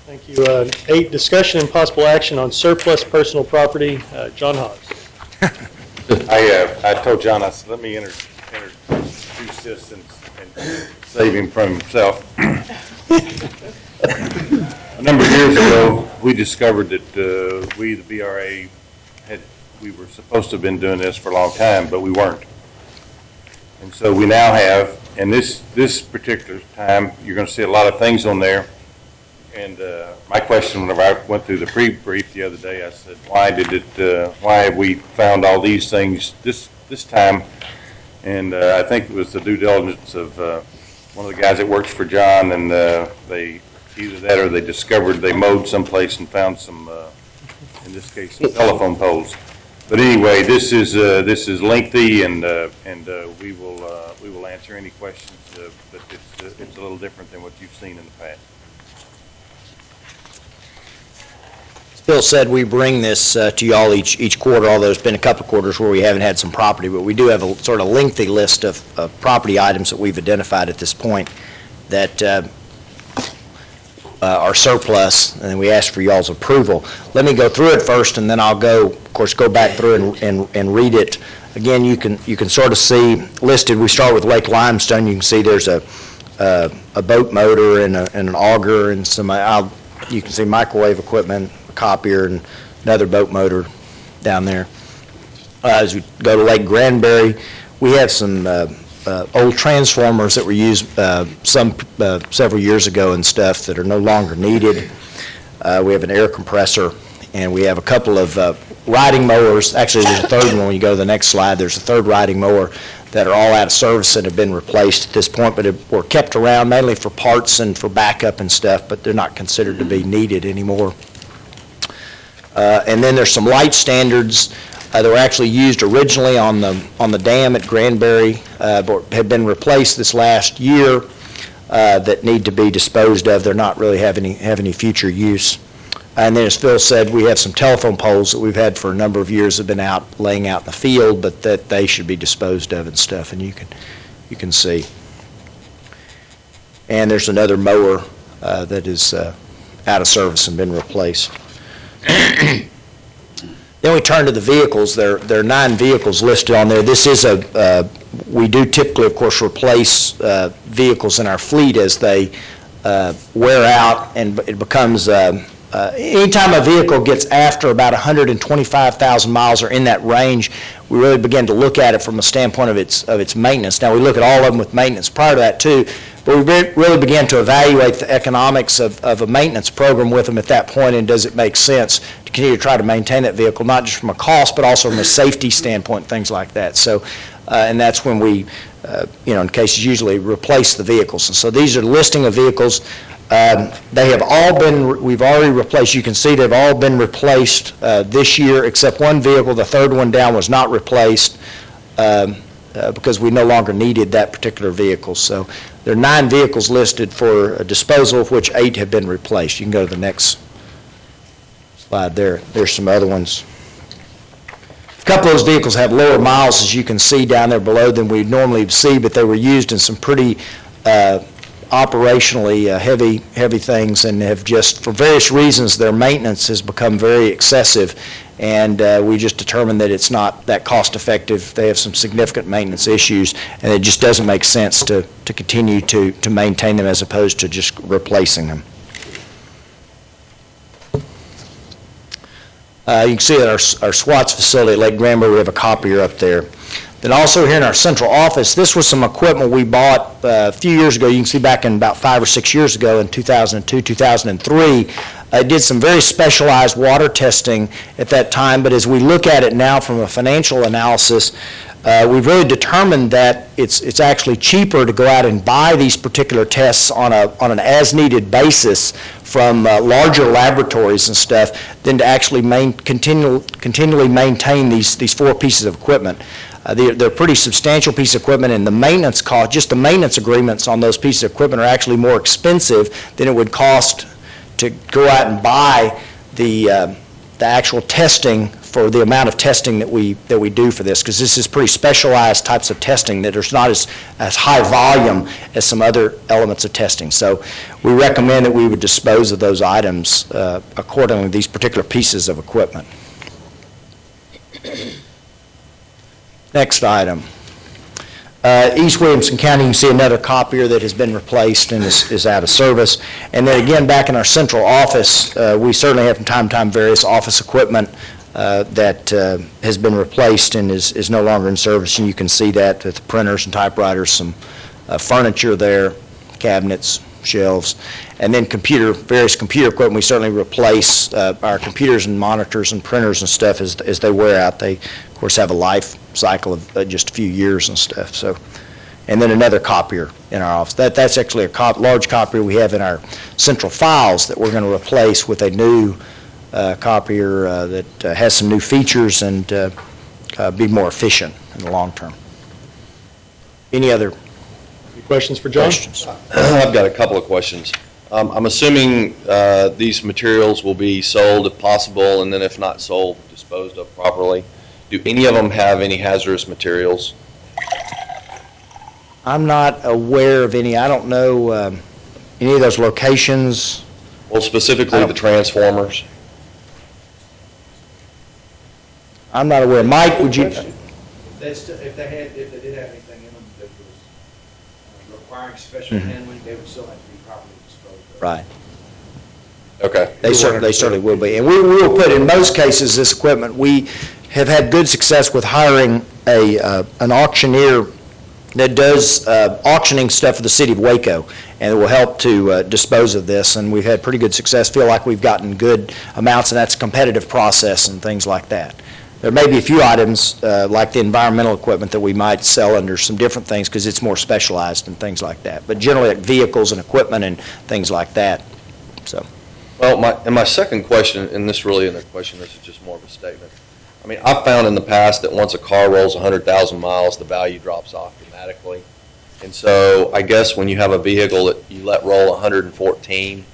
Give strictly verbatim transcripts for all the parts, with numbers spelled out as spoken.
Thank you. Uh, eight, discussion and possible action on surplus personal property. Uh, John Hawes. I uh, I told John, I said, let me inter- introduce this and, and save him from himself. A number of years ago, we discovered that uh, we, the B R A, had we were supposed to have been doing this for a long time, but we weren't. And so we now have, and this this particular time, you're going to see a lot of things on there. And uh, my question, whenever I went through the pre-brief the other day, I said, "Why did it? Uh, why have we found all these things this this time?" And uh, I think it was the due diligence of uh, one of the guys that works for John, and uh, they either that or they discovered they mowed someplace and found some, uh, in this case, some telephone poles. But anyway, this is uh, this is lengthy, and uh, and uh, we will uh, we will answer any questions. Uh, but it's uh, it's a little different than what you've seen in the past. Phil said we bring this uh, to y'all each each quarter, although there's been a couple of quarters where we haven't had some property, but we do have a sort of lengthy list of, of property items that we've identified at this point that uh, uh, are surplus, and we ask for y'all's approval. Let me go through it first, and then I'll go, of course, go back through and, and, and read it. Again, you can you can sort of see listed. We start with Lake Limestone. You can see there's a uh, a boat motor and, a, and an auger and some. I'll, you can see microwave equipment, copier, and another boat motor down there. Uh, as we go to Lake Granbury, we have some uh, uh, old transformers that were used uh, some uh, several years ago and stuff that are no longer needed. Uh, we have an air compressor, and we have a couple of uh, riding mowers. Actually, there's a third one when you go to the next slide. There's a third riding mower that are all out of service and have been replaced at this point, but it, were kept around mainly for parts and for backup and stuff, but they're not considered to be needed anymore. Uh, and then there's some light standards uh, that were actually used originally on the on the dam at Granbury, uh, but have been replaced this last year uh, that need to be disposed of. They're not really have any have any future use. And then, as Phil said, we have some telephone poles that we've had for a number of years have been out laying out in the field, but that they should be disposed of and stuff. And you can you can see. And there's another mower uh, that is uh, out of service and been replaced. Then we turn to the vehicles. There, there are nine vehicles listed on there. This is a, uh, we do typically, of course, replace uh, vehicles in our fleet as they uh, wear out, and it becomes, uh, uh, anytime a vehicle gets after about one hundred twenty-five thousand miles or in that range, we really begin to look at it from a standpoint of its, of its maintenance. Now, we look at all of them with maintenance prior to that, too, but we really begin to evaluate the economics of, of a maintenance program with them at that point, and does it make sense to continue to try to maintain that vehicle, not just from a cost, but also from a safety standpoint, things like that. So, uh, and that's when we, uh, you know, in cases usually replace the vehicles. And so these are a listing of vehicles. Um, they have all been, we've already replaced, you can see they've all been replaced uh, this year, except one vehicle. The third one down was not replaced. Um, Uh, because we no longer needed that particular vehicle. So there are nine vehicles listed for a disposal, of which eight have been replaced. You can go to the next slide there. There's some other ones. A couple of those vehicles have lower miles, as you can see down there below, than we normally see, but they were used in some pretty uh, operationally uh, heavy, heavy things, and have just, for various reasons, their maintenance has become very excessive. And uh, we just determined that it's not that cost effective. They have some significant maintenance issues, and it just doesn't make sense to, to continue to, to maintain them as opposed to just replacing them. Uh, you can see at our, our SWATS facility at Lake Granbury, we have a copier up there. Then also here in our central office, this was some equipment we bought uh, a few years ago. You can see back in about five or six years ago in two thousand two, two thousand three. I did some very specialized water testing at that time, but as we look at it now from a financial analysis, uh, we've really determined that it's it's actually cheaper to go out and buy these particular tests on a on an as-needed basis from uh, larger laboratories and stuff than to actually main, continue, continually maintain these these four pieces of equipment. Uh, they're, they're pretty substantial piece of equipment, and the maintenance cost, just the maintenance agreements on those pieces of equipment are actually more expensive than it would cost to go out and buy the uh, the actual testing for the amount of testing that we that we do for this, because this is pretty specialized types of testing that there's not as, as high volume as some other elements of testing. So we recommend that we would dispose of those items uh, accordingly, these particular pieces of equipment. Next item. Uh, East Williamson County, you can see another copier that has been replaced and is, is out of service. And then again, back in our central office, uh, we certainly have from time to time various office equipment uh, that uh, has been replaced and is, is no longer in service. And you can see that with the printers and typewriters, some uh, furniture there, cabinets, shelves, and then computer, various computer equipment. We certainly replace uh, our computers and monitors and printers and stuff as, as they wear out. They, of course, have a life cycle of uh, just a few years and stuff. So, and then another copier in our office. That, that's actually a cop, large copier we have in our central files that we're going to replace with a new uh, copier uh, that uh, has some new features and uh, uh, be more efficient in the long term. Any other Any questions for John? questions? I've got a couple of questions. Um, I'm assuming uh, these materials will be sold if possible, and then if not sold, disposed of properly. Do any of them have any hazardous materials? I'm not aware of any. I don't know um, any of those locations. Well, specifically I don't- the transformers. I'm not aware. Mike, would you? If they, st- if they had, if they did have anything in them that was uh, requiring special Mhm. handling, they would still have to be properly disposed of. Right. Okay. They certainly, they certainly will be. And we we will put, in most cases, this equipment, we have had good success with hiring a, uh, an auctioneer that does uh, auctioning stuff for the city of Waco, and it will help to uh, dispose of this. And we've had pretty good success, feel like we've gotten good amounts, and that's a competitive process and things like that. There may be a few items, uh, like the environmental equipment, that we might sell under some different things because it's more specialized and things like that. But generally, like vehicles and equipment and things like that, so. Well, my, and my second question, and this really isn't a question, this is just more of a statement. I mean, I've found in the past that once a car rolls one hundred thousand miles, the value drops off dramatically. And so I guess when you have a vehicle that you let roll one hundred fourteen,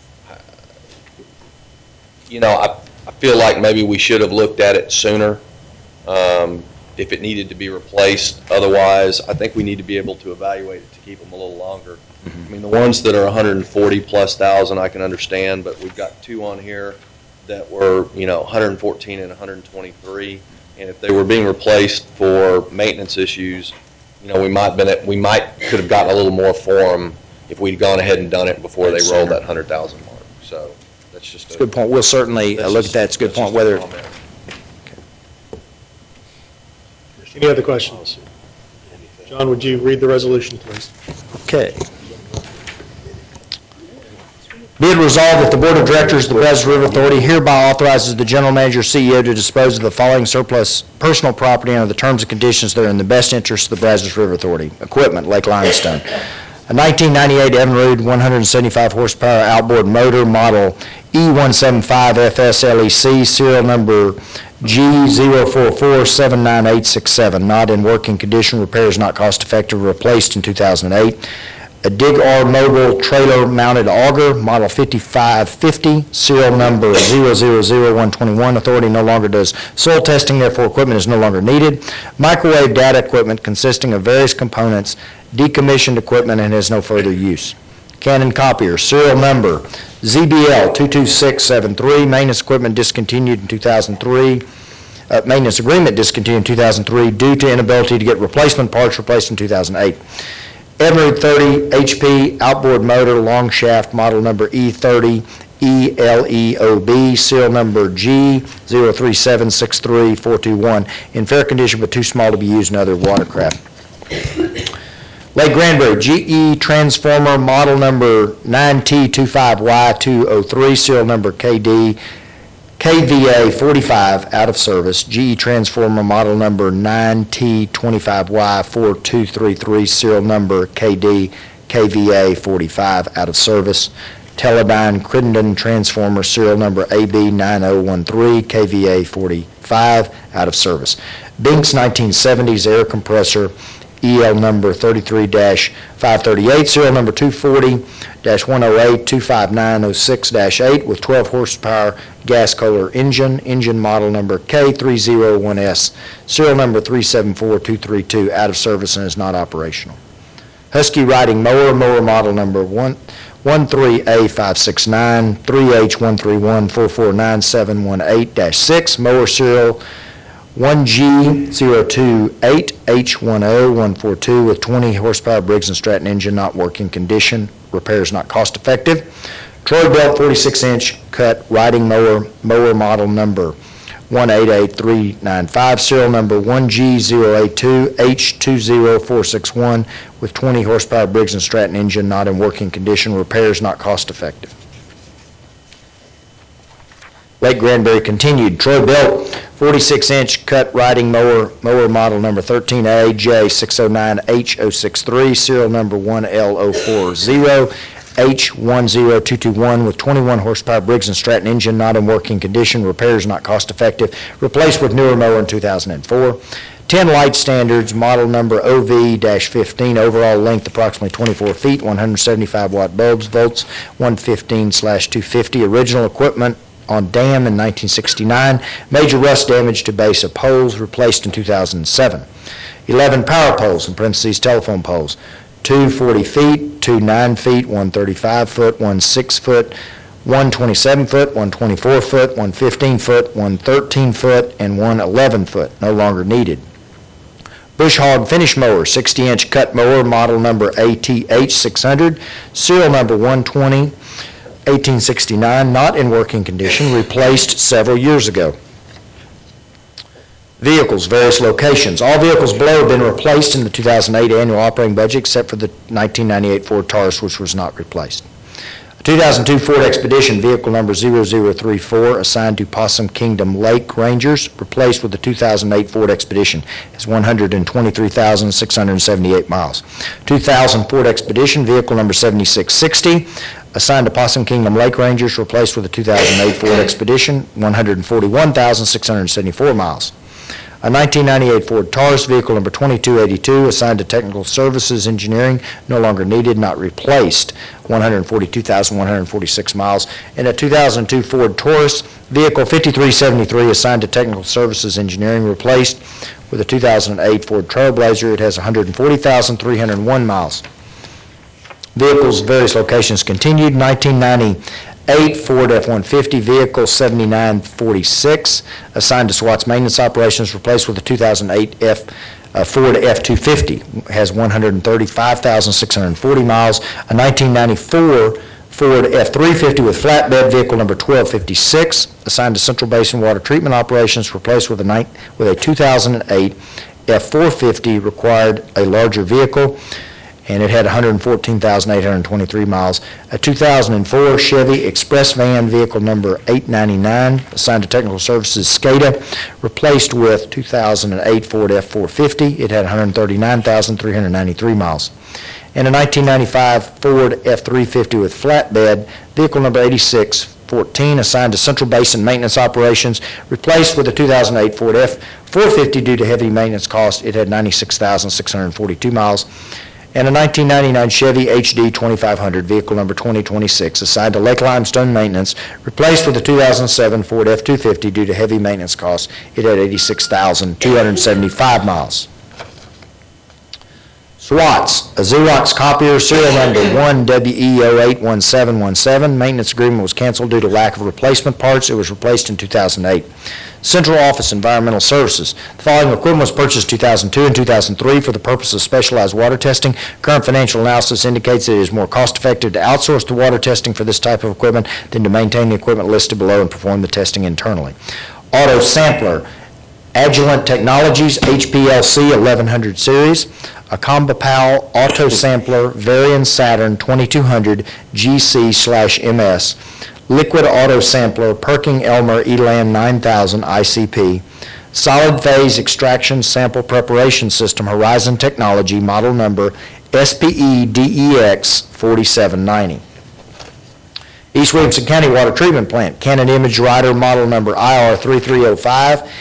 you know, I, I feel like maybe we should have looked at it sooner um, if it needed to be replaced. Otherwise, I think we need to be able to evaluate it to keep them a little longer. I mean, the ones that are one hundred forty plus thousand, I can understand, but we've got two on here that were, you know, one hundred fourteen and one hundred twenty-three. And if they were being replaced for maintenance issues, you know, we might been, we might could have gotten a little more for them if we'd gone ahead and done it before they rolled that one hundred thousand mark. So that's just a Good point. We'll certainly uh, that's look just- at that. It's a good that's point, just a whether, comment. Any other questions? John, would you read the resolution, please? okay. Be it resolved that the Board of Directors of the Brazos River Authority hereby authorizes the General Manager, C E O, to dispose of the following surplus personal property under the terms and conditions that are in the best interest of the Brazos River Authority. Equipment, Lake Limestone. A nineteen ninety-eight Evinrude one hundred seventy-five horsepower outboard motor, model E one seventy-five F S L E C, serial number G zero four four seven nine eight six seven, not in working condition, repairs not cost effective, replaced in two thousand eight. A Dig R mobile trailer mounted auger, model fifty-five fifty, serial number zero zero zero one two one. Authority no longer does soil testing, therefore equipment is no longer needed. Microwave data equipment consisting of various components, decommissioned equipment, and has no further use. Canon copier, serial number Z B L two two six seven three, maintenance equipment discontinued in two thousand three. Uh, maintenance agreement discontinued in two thousand three due to inability to get replacement parts, replaced in two thousand eight. Evinrude thirty H P outboard motor, long shaft, model number E thirty E L E O B, serial number G zero three seven six three four two one, in fair condition but too small to be used in other watercraft. Lake Granbury G E transformer, model number nine T twenty-five Y two oh three, serial number K D K V A forty-five, out of service. G E transformer, model number nine T twenty-five Y four two three three, serial number K D K V A forty-five, out of service. Teledyne Crittenden transformer, serial number A B nine oh one three, K V A forty-five, out of service. Binks nineteen seventies air compressor, E L number thirty-three dash five thirty-eight, serial number two forty dash one oh eight two five nine oh six dash eight with twelve horsepower gas Kohler engine, engine model number K three oh one S, serial number three seven four two three two, out of service and is not operational. Husky riding mower, mower model number one three A five six nine, three H one three one four four nine seven one eight dash six, mower serial one G zero two eight H one oh one four two with twenty horsepower Briggs and Stratton engine, not working condition, repairs not cost effective. Troy Belt forty-six inch cut riding mower, mower model number one eight eight three nine five, serial number one G zero eight two H two zero four six one with twenty horsepower Briggs and Stratton engine, not in working condition, repairs not cost effective. Lake Granbury continued. Troy Belt forty-six inch cut riding mower, mower model number thirteen A J six oh nine H oh six three, serial number one L zero four zero H one zero two two one with twenty-one horsepower Briggs and Stratton engine, not in working condition, repairs not cost effective, replaced with newer mower in two thousand four. ten light standards, model number O V fifteen, overall length approximately twenty-four feet, one hundred seventy-five watt bulbs, volts one fifteen slash two fifty, original equipment on dam in nineteen sixty-nine, major rust damage to base of poles, replaced in two thousand seven. eleven power poles, in parentheses telephone poles, two forty feet, two nine feet, one thirty-five foot, one six foot, one twenty-seven foot, one twenty-four foot, one fifteen foot, one thirteen foot, and one eleven foot, no longer needed. Bush hog finish mower, sixty inch cut mower, model number A T H six hundred, serial number one twenty eighteen sixty-nine, not in working condition, replaced several years ago. Vehicles, various locations. All vehicles below have been replaced in the two thousand eight annual operating budget except for the nineteen ninety-eight Ford Taurus, which was not replaced. A two thousand two Ford Expedition, vehicle number zero zero three four, assigned to Possum Kingdom Lake Rangers, replaced with the two thousand eight Ford Expedition, is one hundred twenty-three thousand six hundred seventy-eight miles. two thousand Ford Expedition, vehicle number seventy-six sixty, assigned to Possum Kingdom Lake Rangers, replaced with the two thousand eight Ford Expedition, one hundred forty-one thousand six hundred seventy-four miles. A nineteen ninety-eight Ford Taurus, vehicle number twenty-two eighty-two, assigned to Technical Services Engineering, no longer needed, not replaced, one hundred forty-two thousand one hundred forty-six miles. And a two thousand two Ford Taurus, vehicle fifty-three seventy-three, assigned to Technical Services Engineering, replaced with a two thousand eight Ford Trailblazer. It has one hundred forty thousand three hundred one miles. Vehicles, various locations continued. nineteen ninety-eight Ford F one fifty, vehicle seventy-nine forty-six, assigned to SWAT's maintenance operations, replaced with a two thousand eight F, uh, Ford F two fifty, has one hundred thirty-five thousand six hundred forty miles. A nineteen ninety-four Ford F three fifty with flatbed, vehicle number twelve fifty-six, assigned to Central Basin Water Treatment Operations, replaced with a, night, with a two thousand eight F four fifty, required a larger vehicle, and it had one hundred fourteen thousand eight hundred twenty-three miles. A two thousand four Chevy Express van, vehicle number eight ninety-nine, assigned to Technical Services SCADA, replaced with two thousand eight Ford F four fifty. It had one hundred thirty-nine thousand three hundred ninety-three miles. And a nineteen ninety-five Ford F three fifty with flatbed, vehicle number eighty-six fourteen, assigned to Central Basin Maintenance Operations, replaced with a two thousand eight Ford F four fifty due to heavy maintenance costs. It had ninety-six thousand six hundred forty-two miles. And a nineteen ninety-nine Chevy H D twenty-five hundred, vehicle number twenty twenty-six, assigned to Lake Limestone Maintenance, replaced with a two thousand seven Ford F two fifty due to heavy maintenance costs. It had eighty-six thousand two hundred seventy-five miles. SWATs, a Xerox copier, serial number one W E zero eight one seven one seven. Maintenance agreement was canceled due to lack of replacement parts. It was replaced in two thousand eight. Central Office Environmental Services. The following equipment was purchased two thousand two and two thousand three for the purpose of specialized water testing. Current financial analysis indicates that it is more cost-effective to outsource the water testing for this type of equipment than to maintain the equipment listed below and perform the testing internally. Auto Sampler, Agilent Technologies, H P L C eleven hundred series. A Combapal Auto Sampler, Varian Saturn twenty-two hundred G C slash M S. Liquid Auto Sampler, Perking Elmer Elan nine thousand I C P. Solid Phase Extraction Sample Preparation System, Horizon Technology, model number S P E D E X forty-seven ninety. East Williamson County Water Treatment Plant, Canon Image Writer, model number I R three three oh five.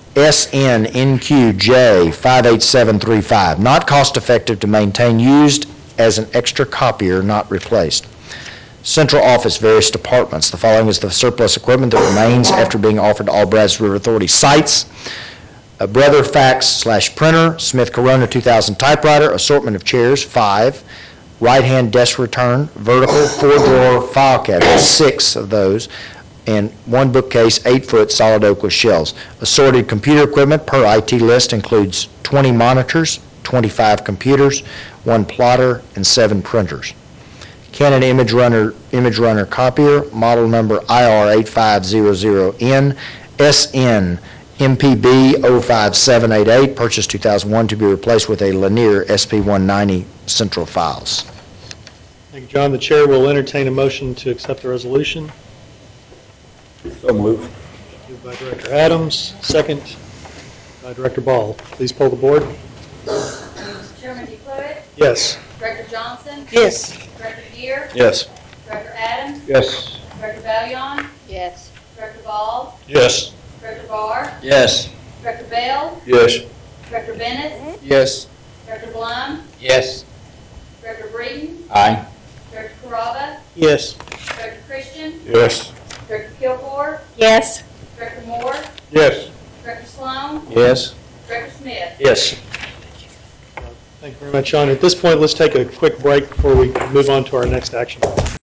S N N Q J five eight seven three five, not cost-effective to maintain, used as an extra copier, not replaced. Central office, various departments. The following is the surplus equipment that remains after being offered to all Brazos River Authority sites. A Brother fax slash printer, Smith Corona two thousand typewriter, assortment of chairs, five. Right-hand desk return, vertical, four-drawer file cabinet, six of those, and one bookcase, eight-foot solid oak with shelves. Assorted computer equipment per I T list includes twenty monitors, twenty-five computers, one plotter, and seven printers. Canon Image Runner, Image Runner copier, model number I R eight five zero zero N, S N M P B zero five seven eight eight, purchased two thousand one, to be replaced with a Lanier S P one ninety Central Files. Thank you, John. The chair will entertain a motion to accept the resolution. So moved. Moved by Director Adams, second by Director Ball. Please poll the board. Chairman DePruitt, Yes. Director Johnson, Yes. Director Gear, Yes. Director Adams, Yes. Director Bellion, Yes. Director Ball, Yes. Director Barr, Yes. Director Bell, Yes. Director Bennett, Yes. Director Blum, Yes. Director Breeden, Aye. Director Carrabba, Yes. Director Christian, Yes. Director Kilgore, Yes. Director Moore, Yes. Director Sloan, Yes. Director Smith. Yes. Thank you very much, John. At this point, let's take a quick break before we move on to our next action.